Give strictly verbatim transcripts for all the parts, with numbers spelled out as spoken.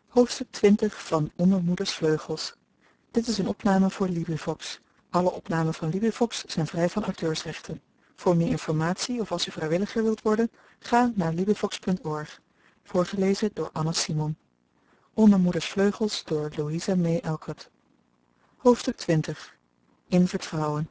Hoofdstuk twintig van Onder Moeders Vleugels. Dit is een opname voor LibriVox. Alle opnamen van LibriVox zijn vrij van auteursrechten. Voor meer informatie of als u vrijwilliger wilt worden, ga naar LibriVox punt org. Voorgelezen door Anna Simon. Onder Moeders Vleugels door Louisa May Alcott. Hoofdstuk twintig. In vertrouwen.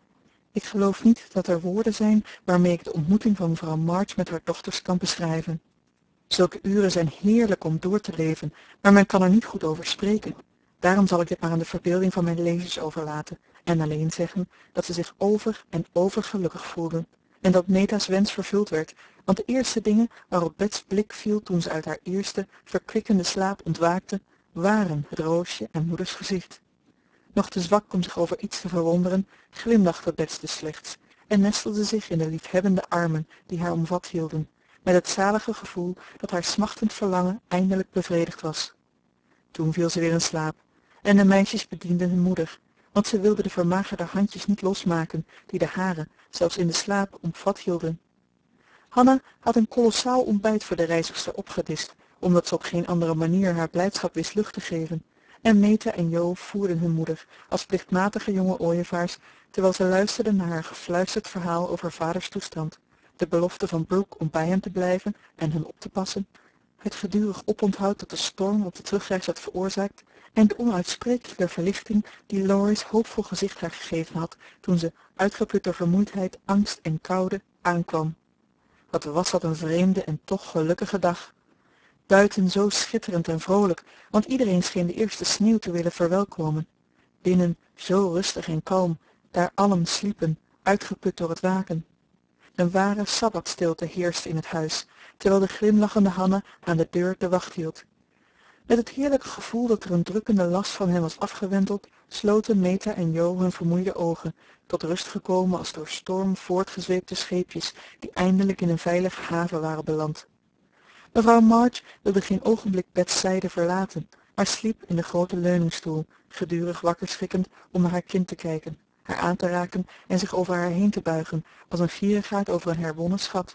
Ik geloof niet dat er woorden zijn waarmee ik de ontmoeting van mevrouw March met haar dochters kan beschrijven. Zulke uren zijn heerlijk om door te leven, maar men kan er niet goed over spreken. Daarom zal ik dit maar aan de verbeelding van mijn lezers overlaten en alleen zeggen dat ze zich over en over gelukkig voelden en dat Meta's wens vervuld werd, want de eerste dingen waarop Bets blik viel toen ze uit haar eerste, verkwikkende slaap ontwaakte, waren het roosje en moeders gezicht. Nog te zwak om zich over iets te verwonderen, glimlachte Bets dus slechts en nestelde zich in de liefhebbende armen die haar omvat hielden, met het zalige gevoel dat haar smachtend verlangen eindelijk bevredigd was. Toen viel ze weer in slaap en de meisjes bedienden hun moeder, want ze wilden de vermagerde handjes niet losmaken die de hare zelfs in de slaap omvat hielden. Hanna had een kolossaal ontbijt voor de reizigster opgedischt, omdat ze op geen andere manier haar blijdschap wist lucht te geven, en Meta en Jo voerden hun moeder als plichtmatige jonge ooievaars terwijl ze luisterden naar haar gefluisterd verhaal over vaders toestand, de belofte van Brooke om bij hem te blijven en hem op te passen, het gedurig oponthoud dat de storm op de terugreis had veroorzaakt en de onuitsprekelijke verlichting die Laurie's hoopvol gezicht haar gegeven had toen ze, uitgeput door vermoeidheid, angst en koude, aankwam. Wat was dat een vreemde en toch gelukkige dag. Buiten zo schitterend en vrolijk, want iedereen scheen de eerste sneeuw te willen verwelkomen. Binnen zo rustig en kalm, daar allen sliepen, uitgeput door het waken. Een ware sabbatstilte heerste in het huis, terwijl de glimlachende Hanna aan de deur de wacht hield. Met het heerlijke gevoel dat er een drukkende last van hen was afgewenteld, sloten Meta en Jo hun vermoeide ogen, tot rust gekomen als door storm voortgezweepte scheepjes die eindelijk in een veilige haven waren beland. Mevrouw March wilde geen ogenblik Bets zijde verlaten, maar sliep in de grote leuningstoel, gedurig wakker schrikkend om naar haar kind te kijken, haar aan te raken en zich over haar heen te buigen als een gierigaard over een herwonnen schat.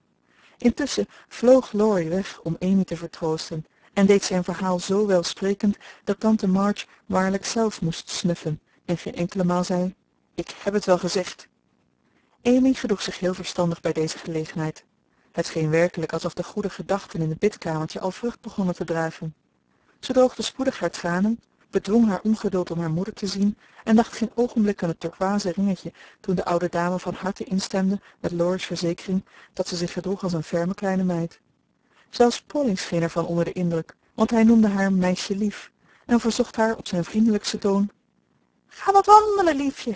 Intussen vloog Laurie weg om Amy te vertroosten en deed zijn verhaal zo welsprekend dat tante March waarlijk zelf moest snuffen en geen enkele maal zei: "Ik heb het wel gezegd." Amy gedroeg zich heel verstandig bij deze gelegenheid. Het scheen werkelijk alsof de goede gedachten in het bidkamertje al vrucht begonnen te dragen. Ze droogde spoedig haar tranen, bedwong haar ongeduld om haar moeder te zien en dacht geen ogenblik aan het turkooizen ringetje toen de oude dame van harte instemde met Laurie's verzekering dat ze zich gedroeg als een ferme kleine meid. Zelfs Polly scheen ervan onder de indruk, want hij noemde haar meisje lief en verzocht haar op zijn vriendelijkste toon: "Ga wat wandelen, liefje."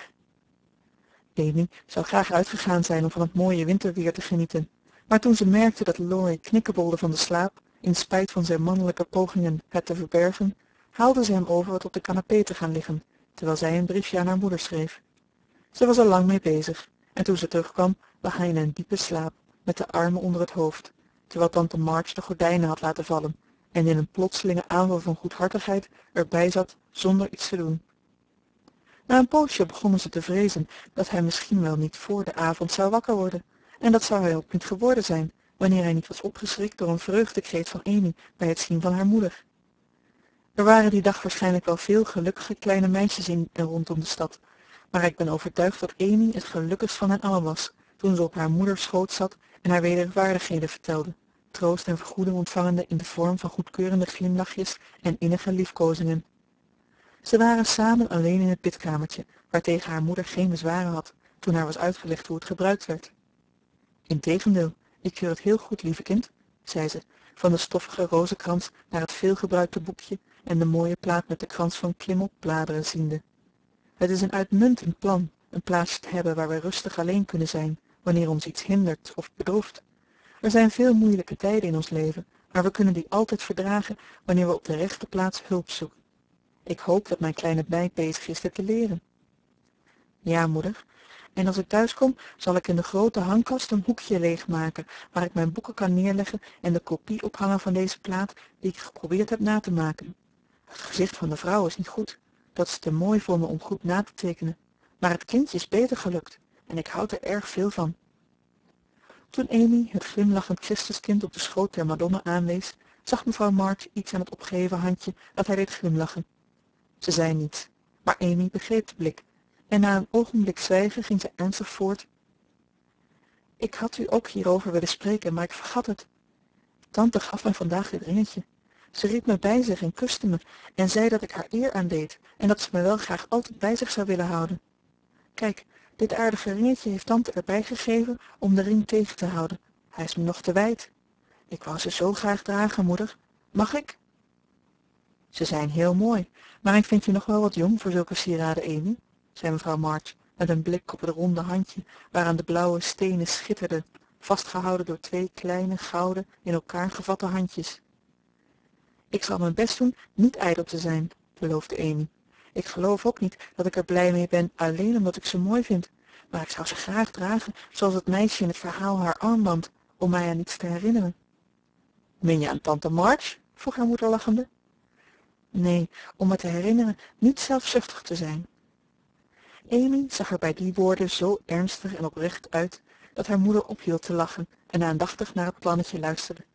Amy zou graag uitgegaan zijn om van het mooie winterweer te genieten, maar toen ze merkte dat Laurie knikkebolde van de slaap, in spijt van zijn mannelijke pogingen het te verbergen, haalde ze hem over wat op de canapé te gaan liggen, terwijl zij een briefje aan haar moeder schreef. Ze was er lang mee bezig, en toen ze terugkwam lag hij in een diepe slaap, met de armen onder het hoofd, terwijl tante March de gordijnen had laten vallen en in een plotselinge aanval van goedhartigheid erbij zat zonder iets te doen. Na een poosje begonnen ze te vrezen dat hij misschien wel niet voor de avond zou wakker worden, en dat zou hij ook niet geworden zijn, wanneer hij niet was opgeschrikt door een vreugdekreet van Amy bij het zien van haar moeder. Er waren die dag waarschijnlijk wel veel gelukkige kleine meisjes in en rondom de stad, maar ik ben overtuigd dat Amy het gelukkigst van hen allen was, toen ze op haar moeders schoot zat en haar wederwaardigheden vertelde, troost en vergoeding ontvangende in de vorm van goedkeurende glimlachjes en innige liefkozingen. Ze waren samen alleen in het bidkamertje, waartegen haar moeder geen bezwaren had, toen haar was uitgelegd hoe het gebruikt werd. "Integendeel, ik keur het heel goed, lieve kind," zei ze, van de stoffige rozenkrans naar het veelgebruikte boekje en de mooie plaat met de krans van klimopbladeren ziende. "Het is een uitmuntend plan een plaatsje te hebben waar we rustig alleen kunnen zijn, wanneer ons iets hindert of bedroeft. Er zijn veel moeilijke tijden in ons leven, maar we kunnen die altijd verdragen wanneer we op de rechte plaats hulp zoeken. Ik hoop dat mijn kleine meid bezig is dit te leren." "Ja, moeder. En als ik thuis kom, zal ik in de grote hangkast een hoekje leegmaken waar ik mijn boeken kan neerleggen en de kopie ophangen van deze plaat die ik geprobeerd heb na te maken. Het gezicht van de vrouw is niet goed. Dat is te mooi voor me om goed na te tekenen. Maar het kindje is beter gelukt en ik houd er erg veel van." Toen Amy het glimlachend Christuskind op de schoot der Madonna aanwees, zag mevrouw March iets aan het opgeheven handje dat hij deed glimlachen. Ze zei niets, maar Amy begreep de blik en na een ogenblik zwijgen ging ze ernstig voort. Ik had u ook hierover willen spreken, maar ik vergat het. Tante gaf mij vandaag dit ringetje. Ze riep me bij zich en kuste me en zei dat ik haar eer aandeed en dat ze me wel graag altijd bij zich zou willen houden. Kijk, dit aardige ringetje heeft tante erbij gegeven om de ring tegen te houden. Hij is me nog te wijd. Ik wou ze zo graag dragen, moeder. Mag ik? Ze zijn heel mooi, maar ik vind je nog wel wat jong voor zulke sieraden, Amy, zei mevrouw March met een blik op het ronde handje waaraan de blauwe stenen schitterden, vastgehouden door twee kleine gouden in elkaar gevatte handjes. Ik zal mijn best doen niet ijdel te zijn, beloofde Amy. Ik geloof ook niet dat ik er blij mee ben alleen omdat ik ze mooi vind, maar ik zou ze graag dragen zoals het meisje in het verhaal haar armband, om mij aan iets te herinneren. Meen je aan tante March? Vroeg haar moeder lachende. Nee, om me te herinneren niet zelfzuchtig te zijn. Amy zag er bij die woorden zo ernstig en oprecht uit dat haar moeder ophield te lachen en aandachtig naar het plannetje luisterde.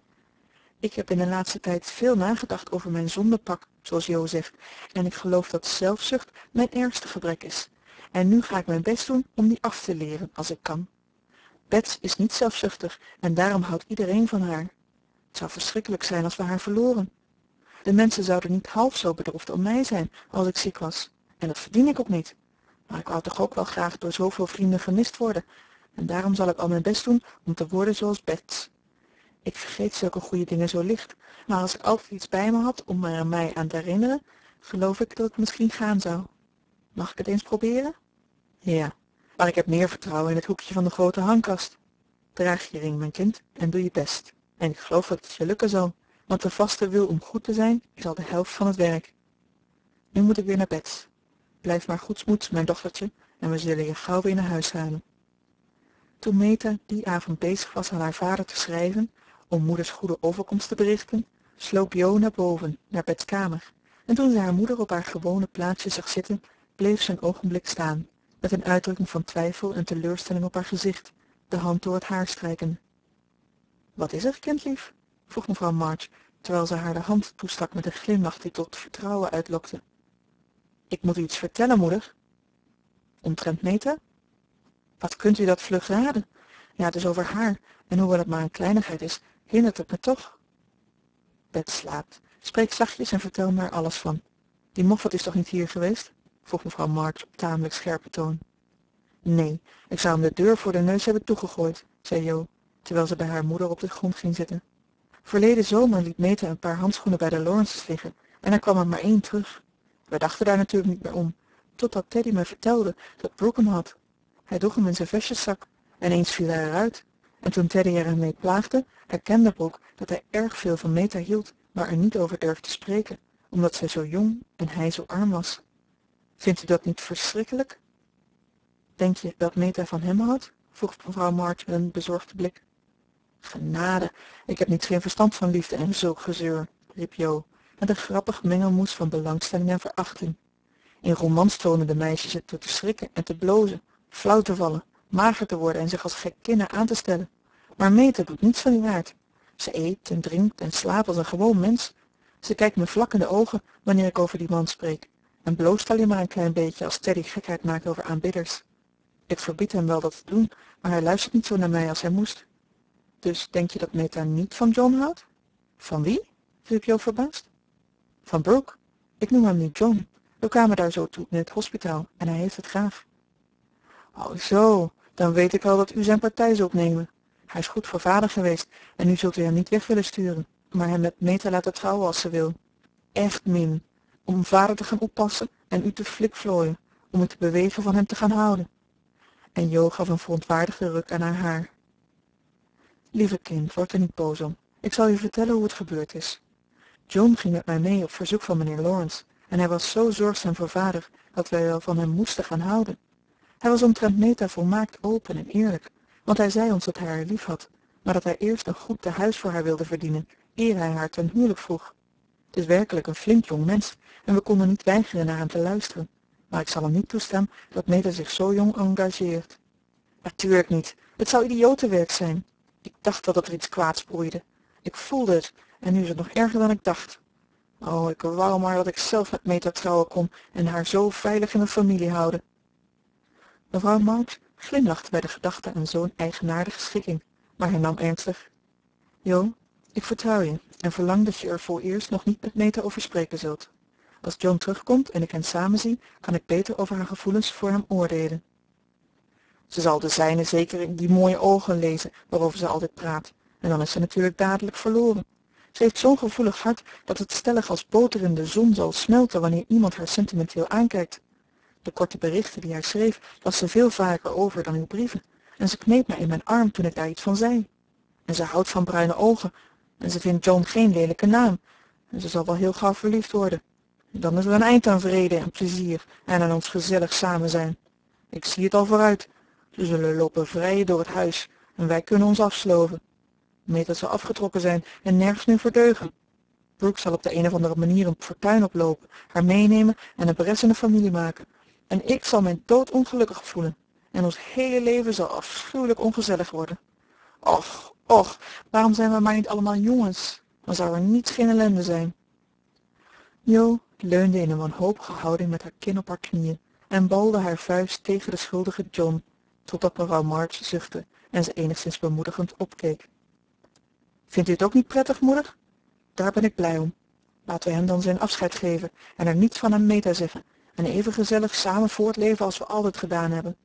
Ik heb in de laatste tijd veel nagedacht over mijn zondepak, zoals Jo zegt, en ik geloof dat zelfzucht mijn ergste gebrek is. En nu ga ik mijn best doen om die af te leren, als ik kan. Bets is niet zelfzuchtig en daarom houdt iedereen van haar. Het zou verschrikkelijk zijn als we haar verloren. De mensen zouden niet half zo bedroefd om mij zijn als ik ziek was, en dat verdien ik ook niet. Maar ik wou toch ook wel graag door zoveel vrienden gemist worden, en daarom zal ik al mijn best doen om te worden zoals Bets. Ik vergeet zulke goede dingen zo licht, maar als ik altijd iets bij me had om er mij aan te herinneren, geloof ik dat het misschien gaan zou. Mag ik het eens proberen? Ja, maar ik heb meer vertrouwen in het hoekje van de grote hangkast. Draag je ring, mijn kind, en doe je best. En ik geloof dat het je lukken zal, want de vaste wil om goed te zijn is al de helft van het werk. Nu moet ik weer naar bed. Blijf maar goedsmoeds, mijn dochtertje, en we zullen je gauw weer naar huis halen. Toen Meta die avond bezig was aan haar vader te schrijven, om moeders goede overkomst te berichten, sloop Jo naar boven, naar Bets kamer, en toen ze haar moeder op haar gewone plaatsje zag zitten, bleef ze een ogenblik staan, met een uitdrukking van twijfel en teleurstelling op haar gezicht, de hand door het haar strijkende. Wat is er, kindlief? Vroeg mevrouw March, terwijl ze haar de hand toestak met een glimlach die tot vertrouwen uitlokte. Ik moet u iets vertellen, moeder. Omtrent Meta? Wat kunt u dat vlug raden? Ja, het is over haar, en hoewel het maar een kleinigheid is, hindert het me toch. Bets slaapt. Spreek zachtjes en vertel me er alles van. Die Moffat is toch niet hier geweest? Vroeg mevrouw March op tamelijk scherpe toon. Nee, ik zou hem de deur voor de neus hebben toegegooid, zei Jo, terwijl ze bij haar moeder op de grond ging zitten. Verleden zomer liet Meta een paar handschoenen bij de Lawrences liggen en er kwam er maar één terug. We dachten daar natuurlijk niet meer om, totdat Teddy me vertelde dat Brooke hem had. Hij droeg hem in zijn vestjeszak en eens viel hij eruit. En toen Teddy er hem mee plaagde, erkende Brooke dat hij erg veel van Meta hield, maar er niet over durfde te spreken, omdat zij zo jong en hij zo arm was. Vindt u dat niet verschrikkelijk? Denk je dat Meta van hem houdt? Vroeg mevrouw March met een bezorgde blik. Genade, ik heb niet geen verstand van liefde en zulk gezeur, riep Jo, met een grappig mengelmoes van belangstelling en verachting. In romans tonen de meisjes het door te schrikken en te blozen, flauw te vallen, mager te worden en zich als gekkinnen aan te stellen. Maar Meta doet niets van die aard. Ze eet en drinkt en slaapt als een gewoon mens. Ze kijkt me vlak in de ogen wanneer ik over die man spreek en bloost alleen maar een klein beetje als Teddy gekheid maakt over aanbidders. Ik verbied hem wel dat te doen, maar hij luistert niet zo naar mij als hij moest. Dus denk je dat Meta niet van John houdt? Van wie? riep Jo verbaasd. Van Brooke. Ik noem hem nu John. We kwamen daar zo toe in het hospitaal en hij heeft het graag. Oh zo, dan weet ik al dat u zijn partij zult nemen. Hij is goed voor vader geweest en nu zult u hem niet weg willen sturen, maar hem met Meta laten trouwen als ze wil. Echt min, om vader te gaan oppassen en u te flikvlooien, om u te bewegen van hem te gaan houden. En Jo gaf een verontwaardigde ruk aan haar haar. Lieve kind, word er niet boos om. Ik zal je vertellen hoe het gebeurd is. John ging met mij mee op verzoek van meneer Lawrence en hij was zo zorgzaam voor vader dat wij wel van hem moesten gaan houden. Hij was omtrent Meta volmaakt open en eerlijk, want hij zei ons dat hij haar lief had, maar dat hij eerst een goed tehuis voor haar wilde verdienen, eer hij haar ten huwelijk vroeg. Het is werkelijk een flink jong mens en we konden niet weigeren naar hem te luisteren, maar ik zal hem niet toestaan dat Meta zich zo jong engageert. Natuurlijk niet, het zou idiotenwerk zijn. Ik dacht wel dat er iets kwaads broeide. Ik voelde het En nu is het nog erger dan ik dacht. Oh, ik wou maar dat ik zelf met Meta trouwen kon en haar zo veilig in mijn familie houden. Mevrouw March glimlachte bij de gedachte aan zo'n eigenaardige schikking, maar hernam ernstig. Jo, ik vertrouw je en verlang dat je er vooreerst nog niet met Meta over spreken zult. Als John terugkomt en ik hen samen zie, kan ik beter over haar gevoelens voor hem oordelen. Ze zal de zijne zeker in die mooie ogen lezen waarover ze altijd praat, en dan is ze natuurlijk dadelijk verloren. Ze heeft zo'n gevoelig hart dat het stellig als boter in de zon zal smelten wanneer iemand haar sentimenteel aankijkt. De korte berichten die hij schreef las ze veel vaker over dan uw brieven, en ze kneep mij in mijn arm toen ik daar iets van zei. En ze houdt van bruine ogen, en ze vindt John geen lelijke naam, en ze zal wel heel gauw verliefd worden. Dan is er een eind aan vrede en plezier en aan ons gezellig samen zijn. Ik zie het al vooruit. Ze zullen lopen vrijen door het huis en wij kunnen ons afsloven. Meta zal afgetrokken zijn en nergens meer verdeugen. Brooke zal op de een of andere manier een fortuin oplopen, haar meenemen en een bres in de familie maken. En ik zal mij doodongelukkig voelen. En ons hele leven zal afschuwelijk ongezellig worden. Och, och, waarom zijn we maar niet allemaal jongens? Dan zou er niets geen ellende zijn. Jo leunde in een wanhopige houding met haar kin op haar knieën en balde haar vuist tegen de schuldige John, totdat mevrouw March zuchtte en ze enigszins bemoedigend opkeek. Vindt u het ook niet prettig, moeder? Daar ben ik blij om. Laten we hem dan zijn afscheid geven en er niets van aan Meta zeggen en even gezellig samen voortleven als we altijd gedaan hebben.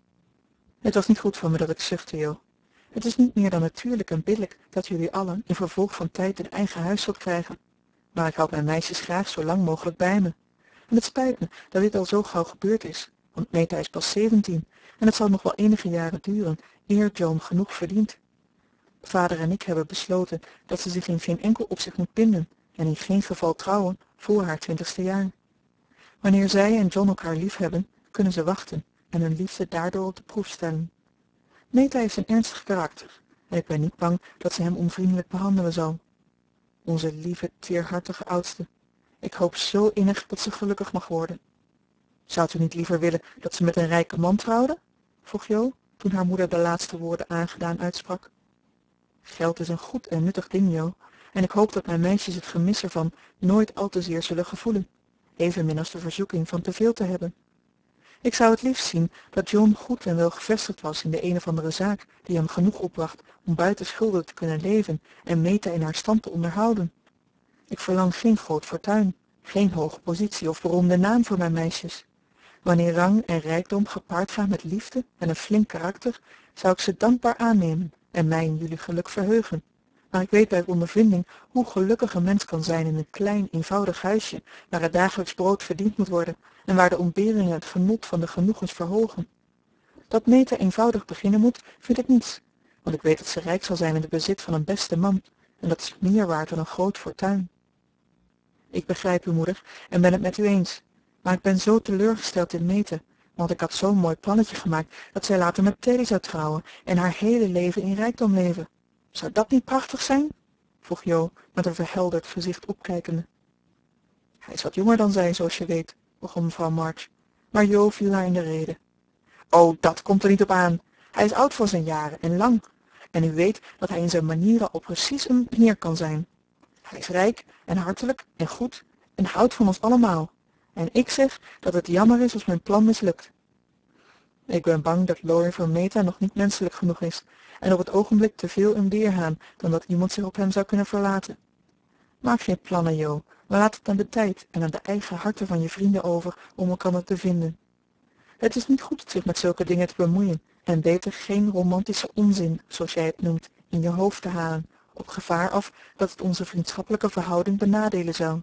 Het was niet goed van me dat ik zuchtte, Jo. Het is niet meer dan natuurlijk en billijk dat jullie allen in vervolg van tijd een eigen huis zult krijgen. Maar ik houd mijn meisjes graag zo lang mogelijk bij me. En het spijt me dat dit al zo gauw gebeurd is, want Meta is pas zeventien en het zal nog wel enige jaren duren eer John genoeg verdient. Vader en ik hebben besloten dat ze zich in geen enkel opzicht moet binden en in geen geval trouwen voor haar twintigste jaar. Wanneer zij en John elkaar lief hebben, kunnen ze wachten en hun liefde daardoor op de proef stellen. Meta heeft een ernstig karakter en ik ben niet bang dat ze hem onvriendelijk behandelen zal. Onze lieve, teerhartige oudste. Ik hoop zo innig dat ze gelukkig mag worden. Zou u niet liever willen dat ze met een rijke man trouwde? Vroeg Jo, toen haar moeder de laatste woorden aangedaan uitsprak. Geld is een goed en nuttig ding, Jo, en ik hoop dat mijn meisjes het gemis ervan nooit al te zeer zullen gevoelen, evenmin als de verzoeking van te veel te hebben. Ik zou het liefst zien dat John goed en wel gevestigd was in de een of andere zaak die hem genoeg opbracht om buiten schulden te kunnen leven en Meta in haar stand te onderhouden. Ik verlang geen groot fortuin, geen hoge positie of beroemde naam voor mijn meisjes. Wanneer rang en rijkdom gepaard gaan met liefde en een flink karakter, zou ik ze dankbaar aannemen en mij in jullie geluk verheugen. Maar ik weet bij ondervinding hoe gelukkig een mens kan zijn in een klein, eenvoudig huisje, waar het dagelijks brood verdiend moet worden en waar de ontberingen het genot van de genoegens verhogen. Dat Meta eenvoudig beginnen moet, vind ik niets, want ik weet dat ze rijk zal zijn in het bezit van een beste man, en dat is meer waard dan een groot fortuin. Ik begrijp u, moeder, en ben het met u eens, maar ik ben zo teleurgesteld in Meta, want ik had zo'n mooi plannetje gemaakt dat zij later met Teddy zou trouwen en haar hele leven in rijkdom leven. Zou dat niet prachtig zijn? Vroeg Jo met een verhelderd gezicht opkijkende. Hij is wat jonger dan zij, zoals je weet, begon mevrouw March, maar Jo viel haar in de rede. Oh, dat komt er niet op aan. Hij is oud voor zijn jaren en lang, en u weet dat hij in zijn manieren al precies een meneer kan zijn. Hij is rijk en hartelijk en goed en houdt van ons allemaal. En ik zeg dat het jammer is als mijn plan mislukt. Ik ben bang dat Laurie voor Meta nog niet menselijk genoeg is en op het ogenblik te veel een weerhaan dan dat iemand zich op hem zou kunnen verlaten. Maak geen plannen, Jo, maar laat het aan de tijd en aan de eigen harten van je vrienden over om elkaar te vinden. Het is niet goed zich met zulke dingen te bemoeien en beter geen romantische onzin, zoals jij het noemt, in je hoofd te halen, op gevaar af dat het onze vriendschappelijke verhouding benadelen zou.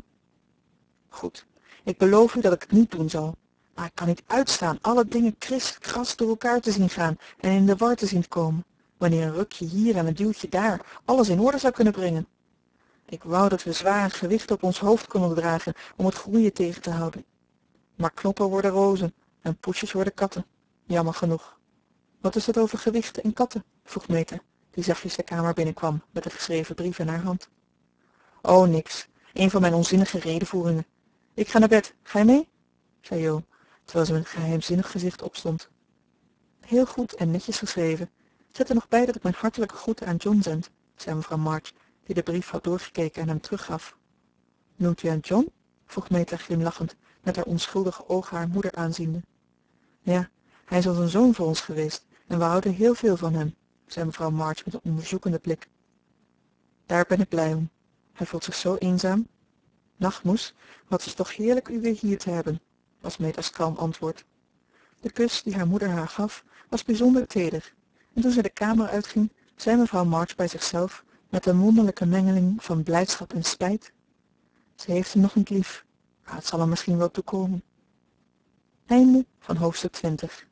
Goed, ik beloof u dat ik het niet doen zal, maar ik kan niet uitstaan alle dingen kriskras door elkaar te zien gaan en in de war te zien komen, wanneer een rukje hier en een duwtje daar alles in orde zou kunnen brengen. Ik wou dat we zware gewichten op ons hoofd konden dragen om het groeien tegen te houden. Maar knoppen worden rozen en poesjes worden katten, jammer genoeg. Wat is het over gewichten en katten? Vroeg Meta, die zachtjes de kamer binnenkwam met een geschreven brief in haar hand. Oh, niks. Een van mijn onzinnige redevoeringen. Ik ga naar bed. Ga je mee? Zei Jo, terwijl ze met een geheimzinnig gezicht opstond. Heel goed en netjes geschreven. Zet er nog bij dat ik mijn hartelijke groeten aan John zend, zei mevrouw March, die de brief had doorgekeken en hem teruggaf. Noemt u hem John? vroeg Meta glimlachend, met haar onschuldige ogen haar moeder aanziende. Ja, hij is als een zoon voor ons geweest en we houden heel veel van hem, zei mevrouw March met een onderzoekende blik. Daar ben ik blij om. Hij voelt zich zo eenzaam. Nachtmoes, wat is toch heerlijk u weer hier te hebben, was Meta's kalm antwoord. De kus die haar moeder haar gaf was bijzonder teder, en toen zij de kamer uitging, zei mevrouw March bij zichzelf met een wonderlijke mengeling van blijdschap en spijt: ze heeft hem nog niet lief, maar het zal er misschien wel toe komen. Einde van hoofdstuk twintig.